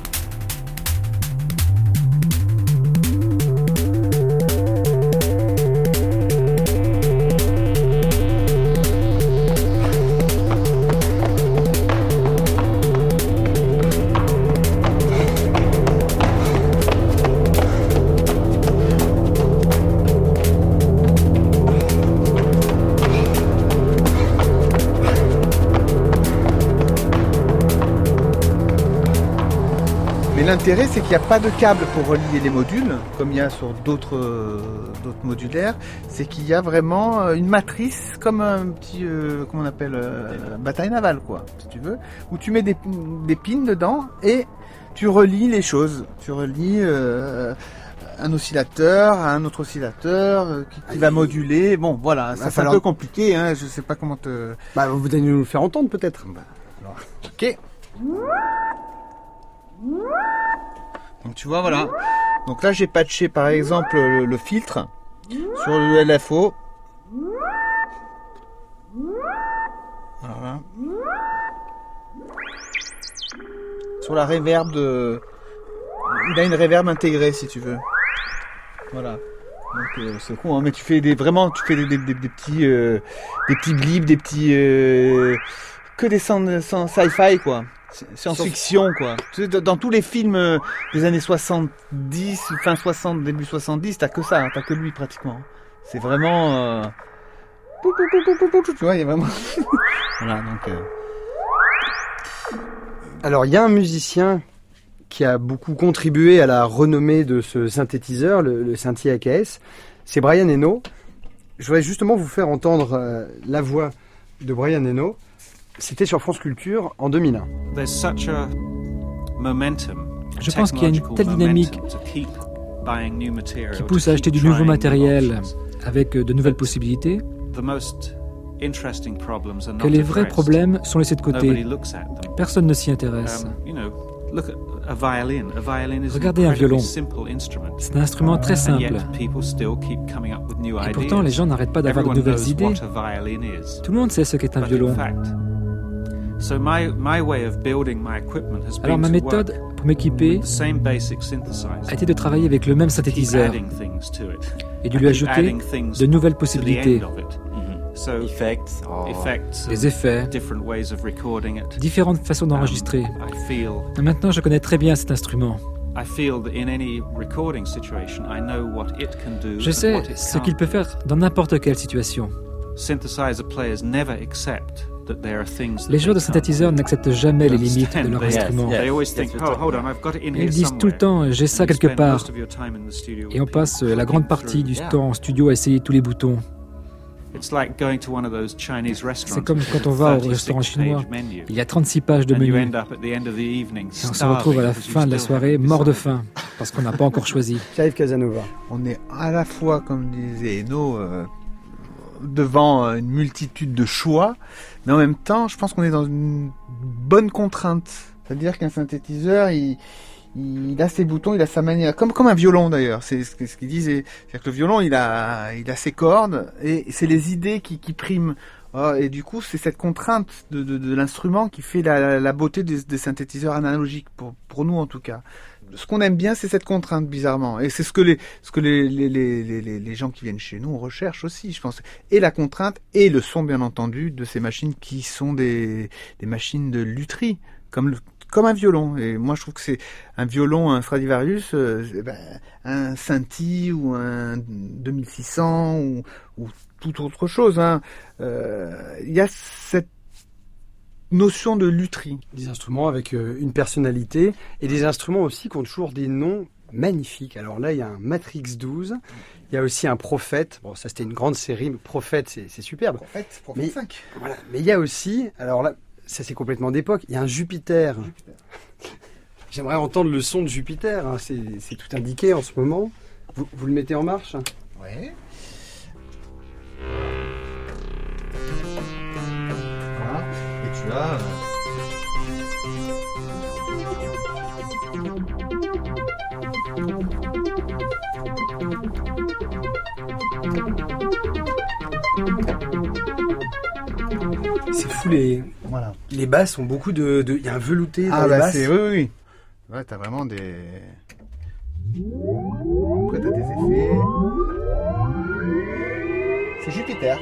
L'intérêt, c'est qu'il n'y a pas de câble pour relier les modules, comme il y a sur d'autres modulaires. C'est qu'il y a vraiment une matrice, comme un petit, comment on appelle, bataille navale, quoi, si tu veux, où tu mets des pins dedans et tu relis les choses. Tu relis un oscillateur à un autre oscillateur qui va moduler. Bon, voilà, ça c'est un peu compliqué, hein, je sais pas comment te... vous allez nous le faire entendre, peut-être. Alors, ok. Donc tu vois, voilà. Donc là j'ai patché par exemple le filtre sur le LFO. Voilà. Sur la reverb il a une reverb intégrée si tu veux. Voilà. Donc c'est con, hein, mais tu fais des petits blips, des petits que des sons sci-fi quoi. Science-fiction quoi. Dans tous les films des années 70, fin 60, début 70, t'as que ça, hein, t'as que lui pratiquement. C'est vraiment tu vois, il y a vraiment voilà, donc Alors, il y a un musicien qui a beaucoup contribué à la renommée de ce synthétiseur, le Synthi AKS, c'est Brian Eno. Je voudrais justement vous faire entendre la voix de Brian Eno. C'était sur France Culture en 2001. Je pense qu'il y a une telle dynamique qui pousse à acheter du nouveau matériel avec de nouvelles possibilités, que les vrais problèmes sont laissés de côté. Personne ne s'y intéresse. Regardez un violon. C'est un instrument très simple. Et pourtant, les gens n'arrêtent pas d'avoir de nouvelles idées. Tout le monde sait ce qu'est un violon. Alors ma méthode pour m'équiper a été de travailler avec le même synthétiseur et de lui ajouter de nouvelles possibilités. Des effets, différentes façons d'enregistrer. Et maintenant, je connais très bien cet instrument. Je sais ce qu'il peut faire dans n'importe quelle situation. Les joueurs de synthétiseurs n'acceptent jamais les limites de leur instrument. Ils disent tout le temps « j'ai ça quelque part ». Et on passe la grande partie du temps en studio à essayer tous les boutons. C'est comme quand on va au restaurant chinois. Il y a 36 pages de menu. Et on se retrouve à la fin de la soirée mort de faim parce qu'on n'a pas encore choisi. Pierre-Yves Casanova. On est à la fois, comme disait Eno, devant une multitude de choix, mais en même temps, je pense qu'on est dans une bonne contrainte. C'est-à-dire qu'un synthétiseur, il a ses boutons, il a sa manière, comme un violon d'ailleurs. C'est ce qu'il disait. C'est-à-dire que le violon, il a ses cordes et c'est les idées qui priment. Et du coup, c'est cette contrainte de l'instrument qui fait la beauté des synthétiseurs analogiques, pour nous en tout cas. Ce qu'on aime bien, c'est cette contrainte, bizarrement. Et c'est ce que les gens qui viennent chez nous recherchent aussi, je pense. Et la contrainte et le son, bien entendu, de ces machines qui sont des machines de lutherie, comme un violon. Et moi, je trouve que c'est un violon, un Stradivarius, un Synthi ou un 2600 ou toute autre chose. Il y a cette notion de lutherie. Des instruments avec une personnalité et des instruments aussi qui ont toujours des noms magnifiques. Alors là, il y a un Matrix 12, il y a aussi un Prophète. Bon, ça c'était une grande série, mais Prophète, c'est superbe. Prophète 5. Voilà. Mais il y a aussi, alors là, ça c'est complètement d'époque, il y a un Jupiter. J'aimerais entendre le son de Jupiter, c'est tout indiqué en ce moment. Vous le mettez en marche ? Ouais. Et tu as... C'est fou, les basses ont beaucoup de... Il y a un velouté dans les basses. Oui. Ouais, t'as vraiment des... Après, t'as des effets... C'est Jupiter.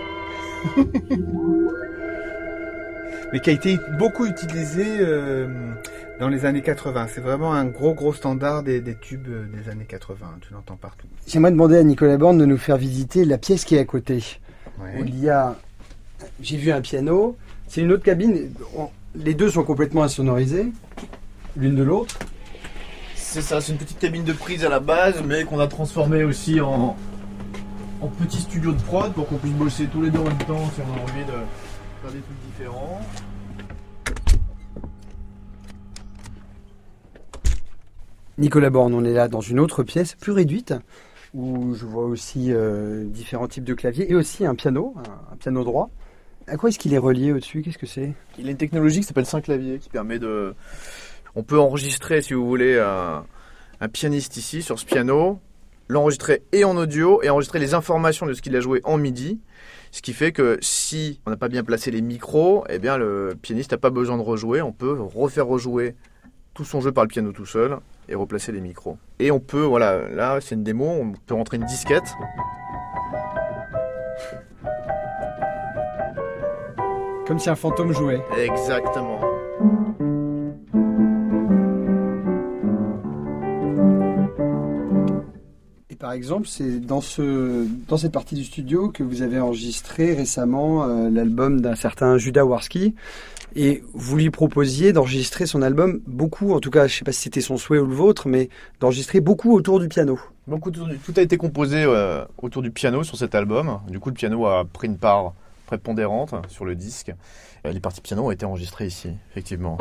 Mais qui a été beaucoup utilisé dans les années 80. C'est vraiment un gros standard des tubes des années 80. Tu l'entends partout. J'aimerais demander à Nicolas Borne de nous faire visiter la pièce qui est à côté. Ouais. Où il y a... J'ai vu un piano. C'est une autre cabine. Les deux sont complètement insonorisés, l'une de l'autre. C'est ça, c'est une petite cabine de prise à la base, mais qu'on a transformée aussi en petit studio de prod pour qu'on puisse bosser tous les deux en même temps si on a envie de faire des trucs différents. Nicolas Borne, on est là dans une autre pièce plus réduite où je vois aussi différents types de claviers et aussi un piano droit. À quoi est-ce qu'il est relié au-dessus ? Qu'est-ce que c'est ? Il a une technologie qui s'appelle Synclavier qui permet de... On peut enregistrer, si vous voulez, un pianiste ici sur ce piano, l'enregistrer et en audio et enregistrer les informations de ce qu'il a joué en MIDI. Ce qui fait que si on n'a pas bien placé les micros, eh bien le pianiste n'a pas besoin de rejouer. On peut refaire rejouer tout son jeu par le piano tout seul et replacer les micros. Et on peut, voilà, là c'est une démo, on peut rentrer une disquette. Comme si un fantôme jouait. Exactement. Et par exemple, c'est dans cette partie du studio que vous avez enregistré récemment l'album d'un certain Juda Warski. Et vous lui proposiez d'enregistrer son album beaucoup, en tout cas, je ne sais pas si c'était son souhait ou le vôtre, mais d'enregistrer beaucoup autour du piano. Tout a été composé autour du piano sur cet album. Du coup, le piano a pris une part prépondérante sur le disque. Les parties piano ont été enregistrées ici, effectivement.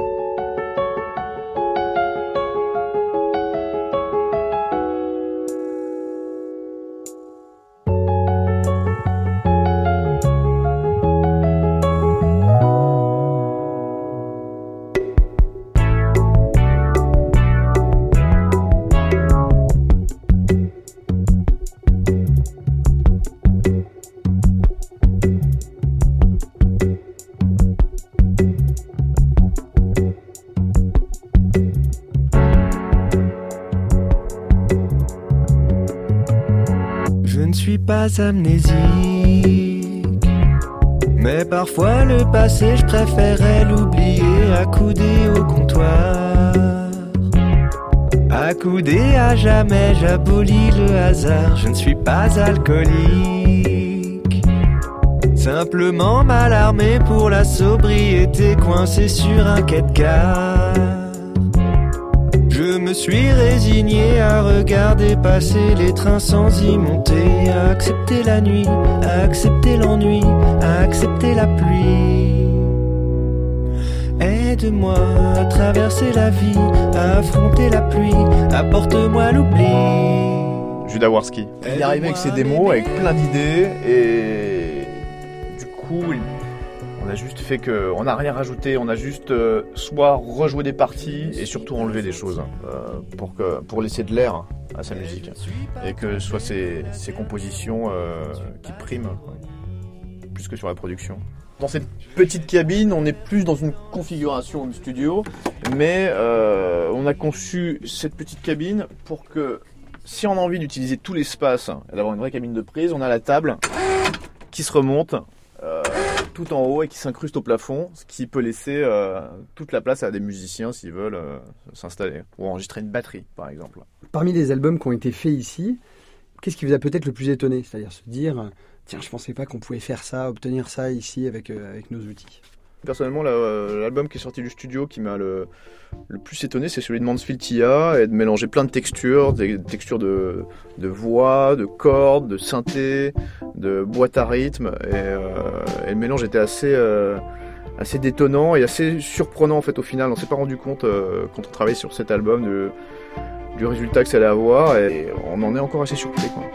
Pas amnésique, mais parfois le passé je préférais l'oublier, accoudé au comptoir, accoudé à jamais, j'abolis le hasard. Je ne suis pas alcoolique, simplement mal armé pour la sobriété, coincé sur un quai de gare. Je me suis résigné à regarder passer les trains sans y monter, à accepter la nuit, à accepter l'ennui, à accepter la pluie. Aide-moi à traverser la vie, à affronter la pluie, apporte-moi l'oubli. Judas Warski. Il est arrivé avec ses démos, avec plein d'idées, et du coup, on a juste fait que, on n'a rien rajouté, on a juste soit rejoué des parties et surtout enlevé des choses pour laisser de l'air à sa musique et que ce soit ses compositions qui priment plus que sur la production. Dans cette petite cabine, on est plus dans une configuration home studio, mais on a conçu cette petite cabine pour que si on a envie d'utiliser tout l'espace et d'avoir une vraie cabine de prise, on a la table qui se remonte tout en haut et qui s'incruste au plafond, ce qui peut laisser toute la place à des musiciens s'ils veulent s'installer ou enregistrer une batterie par exemple. Parmi les albums qui ont été faits ici, qu'est-ce qui vous a peut-être le plus étonné? C'est-à-dire se dire, tiens, je pensais pas qu'on pouvait faire ça, obtenir ça ici avec nos outils. Personnellement, l'album qui est sorti du studio qui m'a le plus étonné, c'est celui de Mansfield Tia, et de mélanger plein de textures, des textures de voix, de cordes, de synthé, de boîte à rythme, et le mélange était assez détonnant et assez surprenant en fait au final. On s'est pas rendu compte quand on travaillait sur cet album du résultat que ça allait avoir, et on en est encore assez surpris, quoi.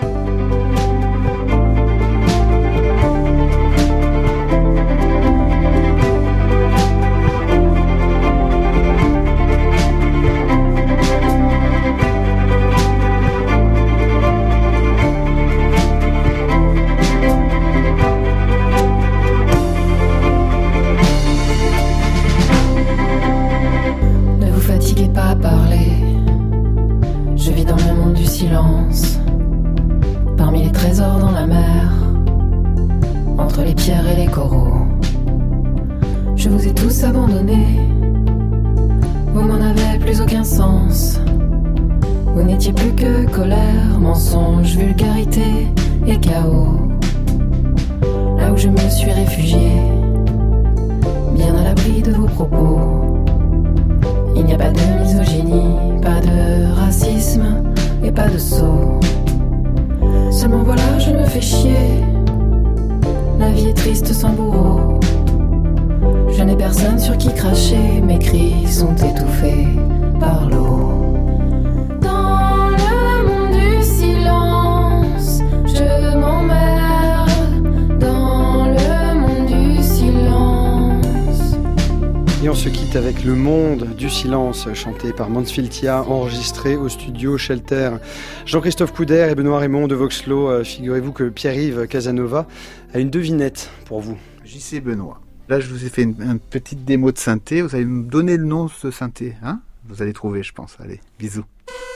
Parmi les trésors dans la mer, entre les pierres et les coraux, je vous ai tous abandonnés. Vous m'en avez plus aucun sens. Vous n'étiez plus que colère, mensonge, vulgarité et chaos. Là où je me suis réfugié, bien à l'abri de vos propos. Il n'y a pas de misogynie, pas de racisme et pas de saut. Seulement voilà, je me fais chier. La vie est triste sans bourreau. Je n'ai personne sur qui cracher. Mes cris sont étouffés par l'eau. Dans le monde du silence, je m'emmerde. Dans le monde du silence. Et on se quitte avec Le Monde du Silence, chanté par Mansfield Tia, enregistré au studio Shelter. Jean-Christophe Couder et Benoît Raymond de Voxlo, figurez-vous que Pierre-Yves Casanova a une devinette pour vous. JC Benoît. Là, je vous ai fait une petite démo de synthé. Vous allez me donner le nom de ce synthé, hein? Vous allez trouver, je pense. Allez, bisous.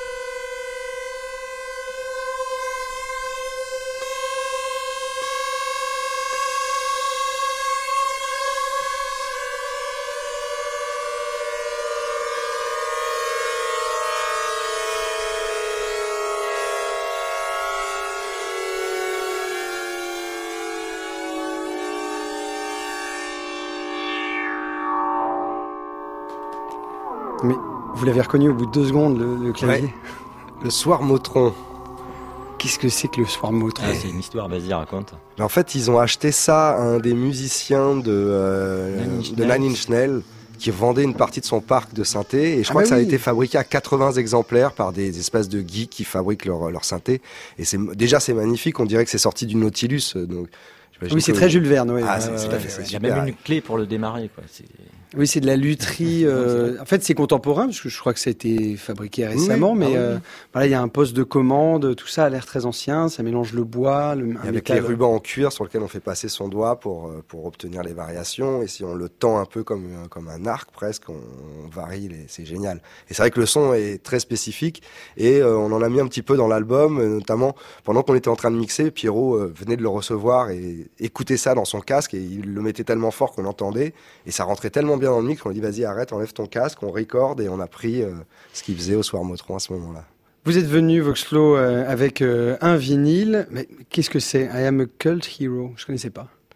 Mais vous l'avez reconnu au bout de 2 secondes, le clavier. Ouais. Le Swarmotron. Qu'est-ce que c'est que le Swarmotron? C'est une histoire, vas-y, raconte. Mais en fait, ils ont acheté ça à un des musiciens de Nine Inch Nails qui vendait une partie de son parc de synthé. Et je crois que ça a été fabriqué à 80 exemplaires par des espèces de geeks qui fabriquent leur synthé. Et c'est magnifique, on dirait que c'est sorti du Nautilus. Donc, oui, c'est très Jules Verne. Ouais. Ah, c'est tout à fait, c'est il y a même une clé pour le démarrer, quoi. Oui, c'est de la lutherie. En fait, c'est contemporain, parce que je crois que ça a été fabriqué récemment, mais voilà, il y a un poste de commande, tout ça a l'air très ancien, ça mélange le bois, avec les rubans en cuir sur lesquels on fait passer son doigt pour obtenir les variations, et si on le tend un peu comme un arc presque, on varie, c'est génial. Et c'est vrai que le son est très spécifique, et on en a mis un petit peu dans l'album, notamment pendant qu'on était en train de mixer, Pierrot venait de le recevoir et écoutait ça dans son casque, et il le mettait tellement fort qu'on l'entendait, et ça rentrait tellement bien dans le mix qu'on lui dit vas-y arrête, enlève ton casque, on recorde, et on a pris ce qu'il faisait au Swarmotron à ce moment-là. Vous êtes venu Voxlo avec un vinyle, mais qu'est-ce que c'est? I am a cult hero, je connaissais pas.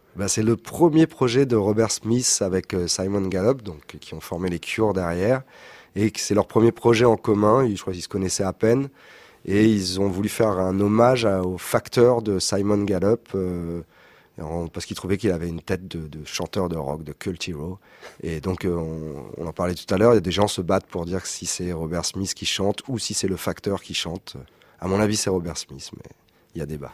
C'est le premier projet de Robert Smith avec Simon Gallup, donc qui ont formé les Cure derrière, et c'est leur premier projet en commun. Je crois qu'ils se connaissaient à peine, et ils ont voulu faire un hommage au facteur de Simon Gallup, parce qu'ils trouvaient qu'il avait une tête de chanteur de rock, de cult hero. Et donc on en parlait tout à l'heure. Il y a des gens se battent pour dire si c'est Robert Smith qui chante ou si c'est le facteur qui chante. À mon avis, c'est Robert Smith, mais il y a débat.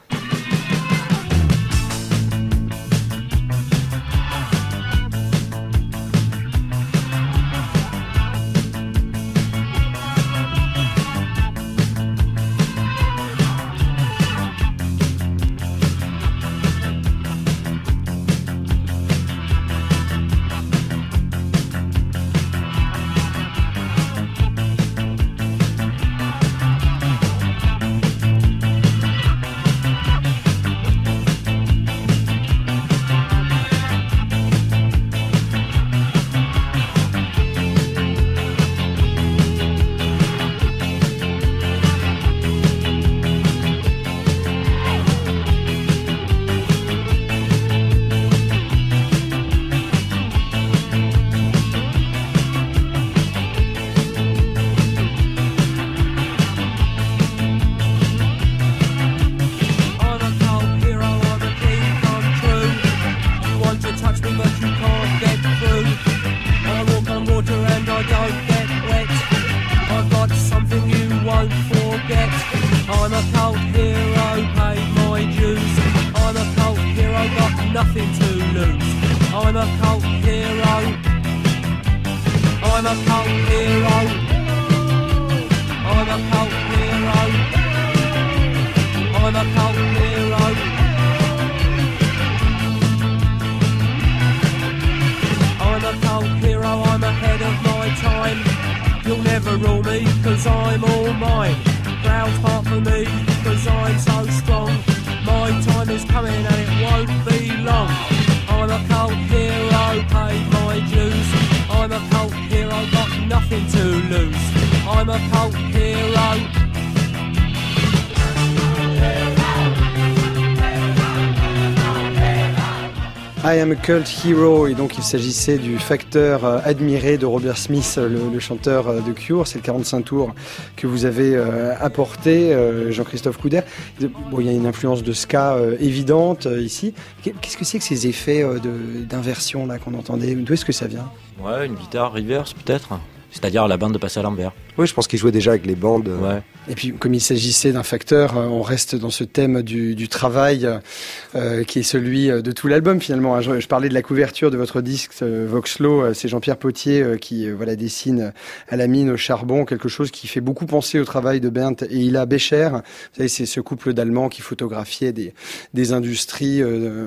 I am a cult hero, et donc il s'agissait du facteur admiré de Robert Smith, le chanteur de Cure. C'est le 45 tours que vous avez apporté, Jean-Christophe Couder. Bon, il y a une influence de ska évidente ici. Qu'est-ce que c'est que ces effets d'inversion là qu'on entendait? D'où est-ce que ça vient? Ouais, une guitare reverse peut-être. C'est-à-dire la bande de passer à l'envers. Oui, je pense qu'il jouait déjà avec les bandes. Ouais. Et puis, comme il s'agissait d'un facteur, on reste dans ce thème du travail qui est celui de tout l'album finalement. Je parlais de la couverture de votre disque Voxlo, c'est Jean-Pierre Potier qui dessine à la mine au charbon quelque chose qui fait beaucoup penser au travail de Bernd et Hilla Becher. Vous savez, c'est ce couple d'Allemands qui photographiaient des industries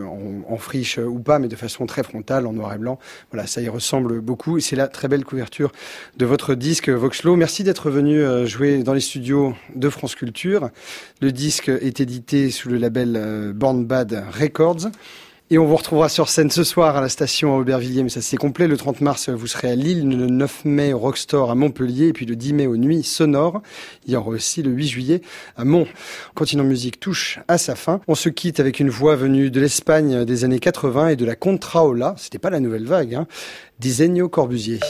en friche ou pas, mais de façon très frontale, en noir et blanc. Voilà, ça y ressemble beaucoup. Et c'est la très belle couverture de votre disque Voxlo. Merci d'être venu jouer dans les studios de France Culture. Le disque est édité sous le label Born Bad Records. Et on vous retrouvera sur scène ce soir à la station à Aubervilliers, mais ça c'est complet. Le 30 mars, vous serez à Lille, le 9 mai au Rockstore à Montpellier, et puis le 10 mai aux Nuits Sonores. Il y aura aussi le 8 juillet à Mont. Continent Musique touche à sa fin. On se quitte avec une voix venue de l'Espagne des années 80 et de la contraola. C'était pas la nouvelle vague, d'Isenio Corbusier.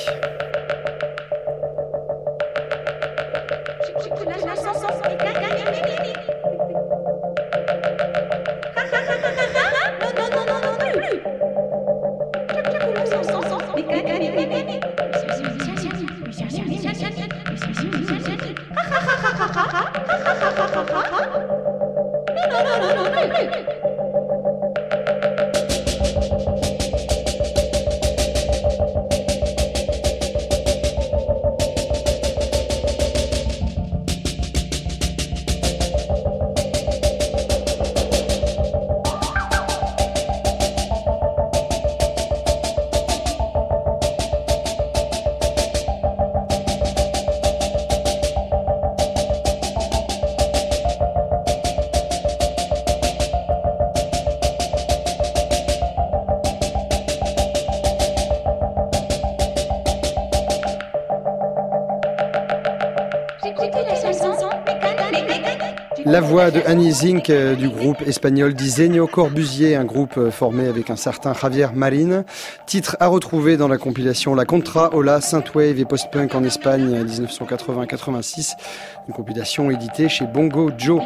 La voix de Annie Zink du groupe espagnol Diseño Corbusier, un groupe formé avec un certain Javier Marin. Titre à retrouver dans la compilation La Contra, Ola, Synthwave et Post-Punk en Espagne 1980-86. Une compilation éditée chez Bongo Joe.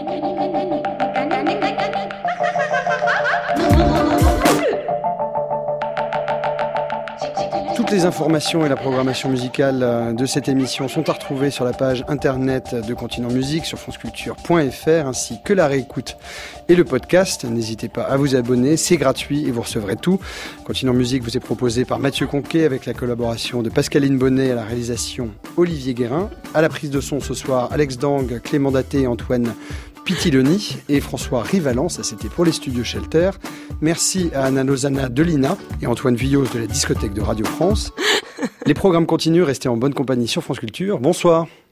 Toutes les informations et la programmation musicale de cette émission sont à retrouver sur la page internet de Continent Musique sur franceculture.fr ainsi que la réécoute et le podcast. N'hésitez pas à vous abonner, c'est gratuit et vous recevrez tout. Continent Musique vous est proposé par Mathieu Conquet avec la collaboration de Pascaline Bonnet à la réalisation Olivier Guérin. À la prise de son ce soir, Alex Dang, Clément Daté et Antoine Pitiloni et François Rivalan, ça c'était pour les studios Shelter. Merci à Anna Lozana de l'INA et Antoine Villos de la discothèque de Radio France. Les programmes continuent, restez en bonne compagnie sur France Culture. Bonsoir.